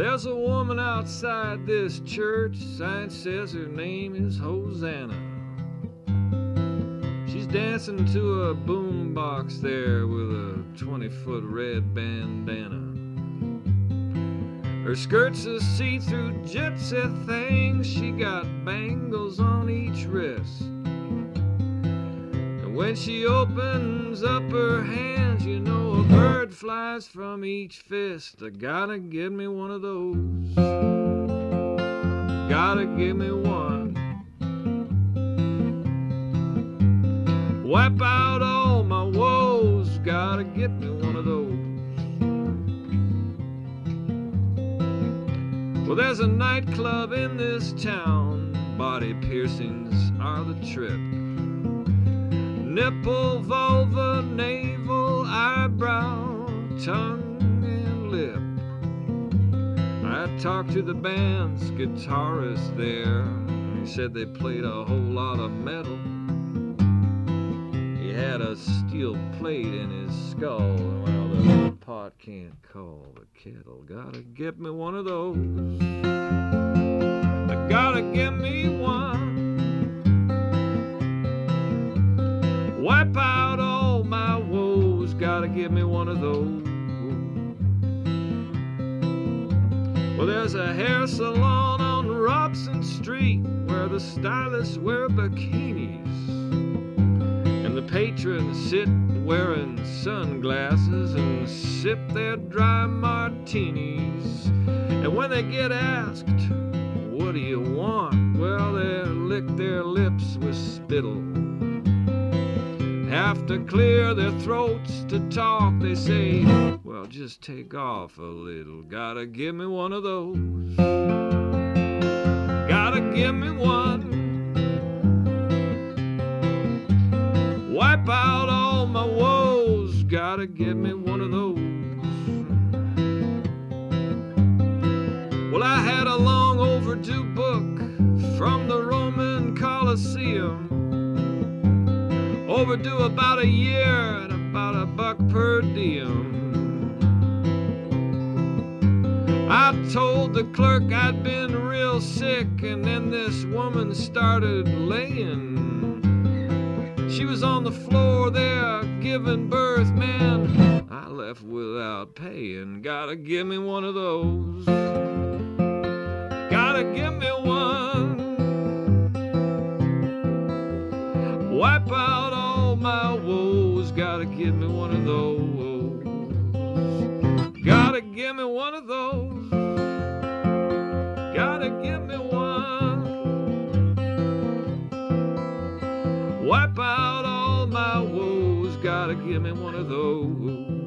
There's a woman outside this church, sign says her name is Hosanna. She's dancing to a boombox there with a 20-foot red bandana. Her skirt's a see-through gypsy thing, she got bangles on each wrist. And when she opens up her hands, you know a bird flies from each fist. I gotta give me one of those. Gotta give me one. Wipe out all my woes. Gotta get me one of those. Well, there's a nightclub in this town. Body piercings are the trip. Nipple, vulva, navel, eyebrow, tongue and lip. I talked to the band's guitarist there. He said they played a whole lot of metal. He had a steel plate in his skull. Well, the pot can't call the kettle. Gotta get me one of those. I gotta get me one. Wipe out all my woes. Gotta give me one of those. Well, there's a hair salon on Robson Street where the stylists wear bikinis and the patrons sit wearing sunglasses and sip their dry martinis. And when they get asked, what do you want? Well, they lick their lips with spittle. Have to clear their throats to talk. They say, well, just take off a little. Gotta give me one of those. Gotta give me one. Wipe out all my woes. Gotta give me one of those. Well, I had a long overdue book from the Roman Colosseum. Overdue about a year and about $1 per diem. I told the clerk I'd been real sick, and then this woman started laying. She was on the floor there giving birth, man. I left without paying. Gotta give me one of those. Gotta give me one. Wipe out all my woes. Gotta give me one of those. Gotta give me one of those. Gotta give me one. Wipe out all my woes. Gotta give me one of those.